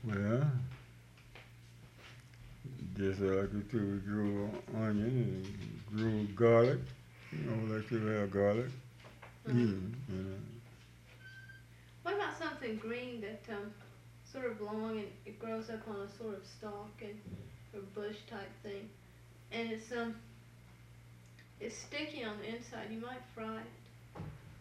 Well, just like we too, we grew onion and grew garlic. Like to have garlic. Uh-huh. You What about something green that sort of long and it grows up on a sort of stalk and or bush type thing, and it's sticky on the inside. You might fry it.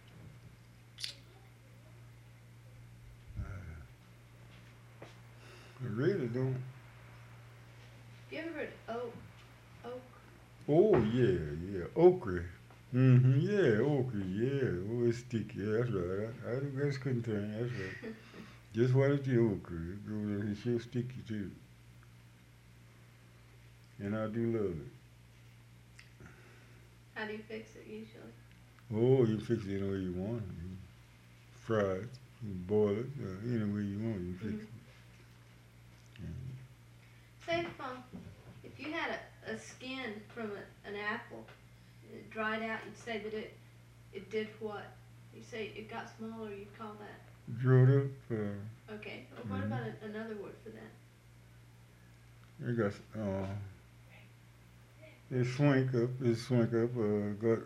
I really don't. Have you ever heard oak? Oh yeah, yeah, okra. Yeah, okra. Yeah, oh it's sticky. Yeah, that's right. I just couldn't tell you. That's right. Just what it's the okra. It goes. It's so sticky too, and I do love it. How do you fix it usually? Oh, you fix it any way you want. You fry it, you boil it, any way you want. You fix Hmm. it. Say if you had a skin from an apple, it dried out, you'd say that it did what? You say it got smaller. You'd call that. Grilled up. Okay. Well, what Mm, about another word for that? it got it swank up. It swank up. Got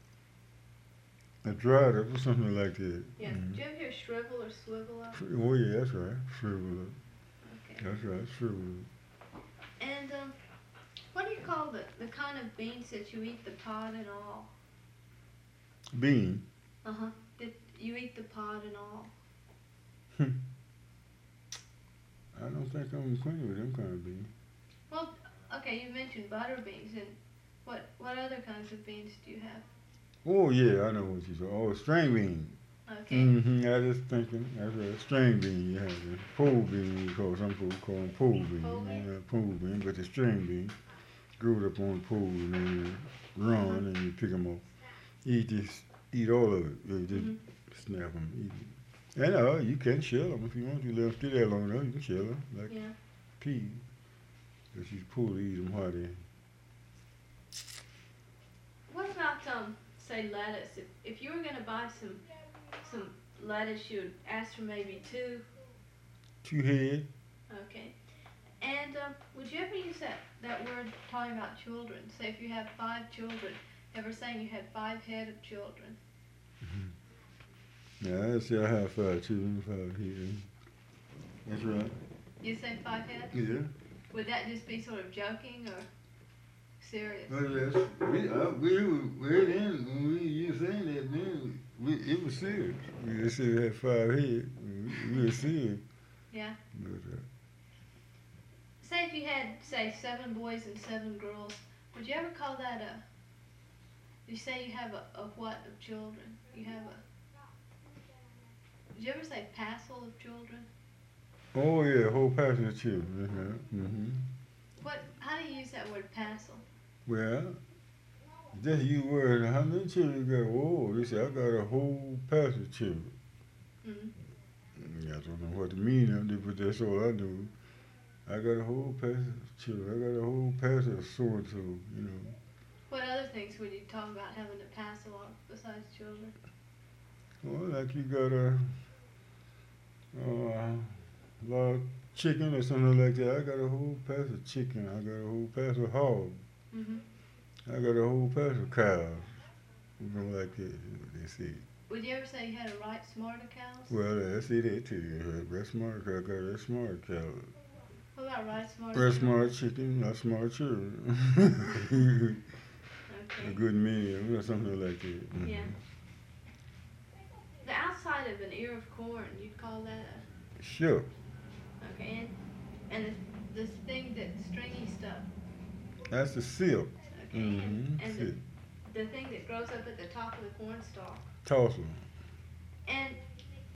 dried up or something like that. Yeah. Do you ever hear shrivel or swivel up? Oh yeah, that's right. Shrivel up. Okay. That's right. Shrivel And what do you call the kind of beans that you eat the pod and all? up. Bean. Uh huh. That you eat the pod and all. I don't think I'm acquainted with them kind of bean. Well, okay. You mentioned butter beans, and what other kinds of beans do you have? Oh yeah, I know what you're talking. Oh, string bean. Okay. I just thinking. That's right. String bean. You have the pole bean. We call some people call them pole bean. Pole bean? Yeah, pole bean. But the string bean grew it up on the pole and then you Uh huh. run and you pick them up. Eat this. Eat all of it. You Mhm. just snap them. Eat it. And you can shell them if you want to. Let them stay there long enough. You can shell them like Yeah. peas. But you pull to eat them while they What about say lettuce? If you were gonna buy some lettuce, you would ask for maybe two. two head. Okay. And would you ever use that word talking about children? Say if you have five children, ever saying you had five head of children? Yeah, I say I have five children, five head. That's right. You say five head? Yeah. Would that just be sort of joking or serious? Oh yes, we then when you saying that then it was serious. We just said we had five head. We were serious. Yeah. But, Say if you had say seven boys and seven girls, would you ever call that a? You say you have a what of children? You have a. Did you ever say passel of children? oh yeah, whole passion of children. What? How do you use that word passel? Well, just you word how many children you got? Whoa, they say I got a whole passion of children. Mm-hmm. I don't know what the meaning of it, but that's all I do. I got a whole passion of children. I got a whole passion of so and so. What other things would you talk about having a passel of besides children? Well, like you got lot of chicken or something like that. I got a whole patch of chicken. I got a whole patch of hog. Mm-hmm. I got a whole patch of cows. Like that, they say. Would you ever say you had a right smart of cows? Well, I see that too. That smart cow. I got that smart cow. What about right smart of That children? smart chicken, not smart children. A Okay. good meal or something like that. Yeah. The outside of an ear of corn, you'd call that Sure. a. Okay. And this thing that stringy stuff. That's the silk. Okay. And Silk. the thing that grows up at the top of the corn stalk. Toss 'em. And